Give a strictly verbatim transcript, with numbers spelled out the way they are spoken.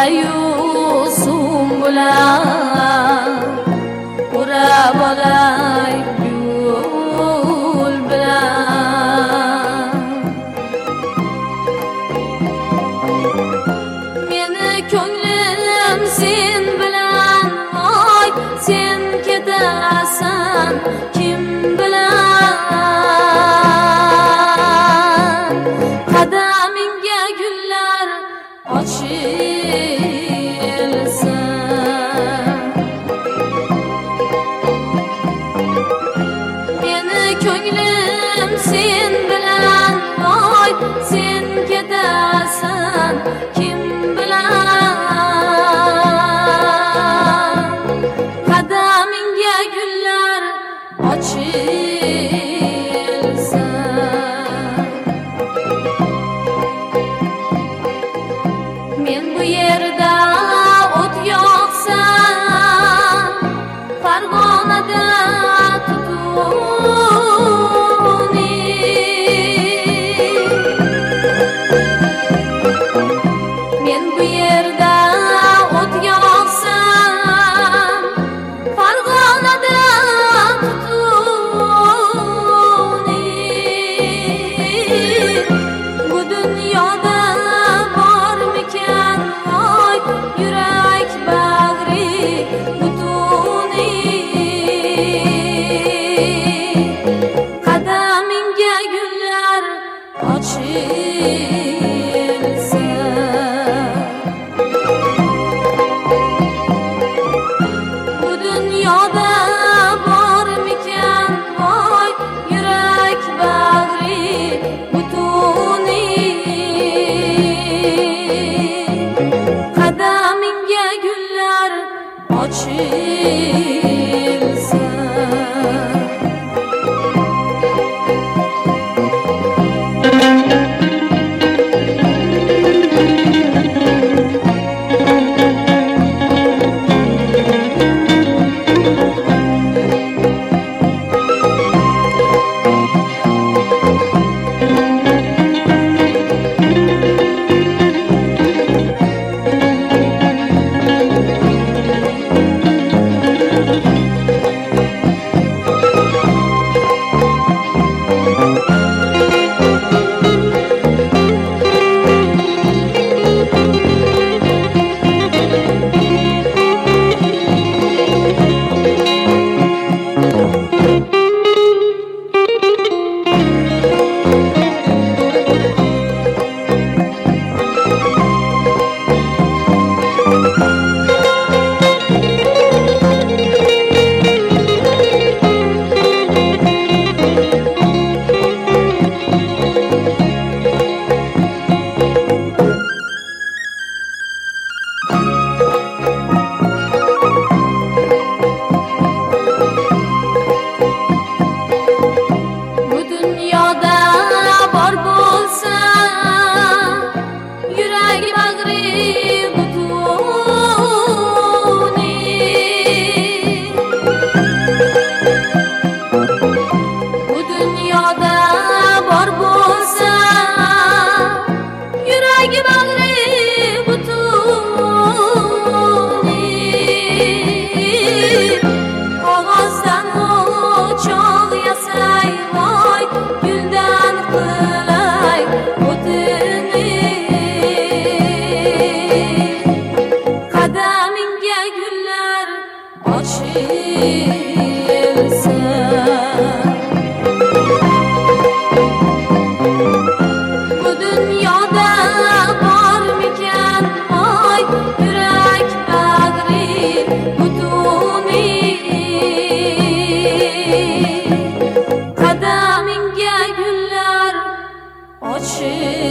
yusum bilan o'rab olay gul bilan. Meni ko'nglim sen bilan, voy sen ketasan kim bilan? Qadamingga gullar ochilsa, meni ko'nglim sen bilan, voy sen ketasan kim bilan? Qadamingga gullar ochilsa, men bu yerda o't yoqsam, Farg'onada tutuni. Men bu yerda o't yoqsam, Farg'onada tutuni. Bu dunyoda bormikan voy yurak bag'ri butuni? Qadamingga gullar ochilsa, bu dunyoda bormikan voy yurak bag'ri butuni? Qadamingga gullar ochilsa. Bu dunyoda bor bo'lsa yurak bag'ri butuni. Bu dunyoda bor bo'lsa yurak bag'ri butuni. Qog'ozdan o'choq yasay, voy guldan qilay o'tini. Qadamingga gullar ochilsa, bu dunyoda bormikan voy yurak bag'ri butuni? Qadamingga gullar ochilsa.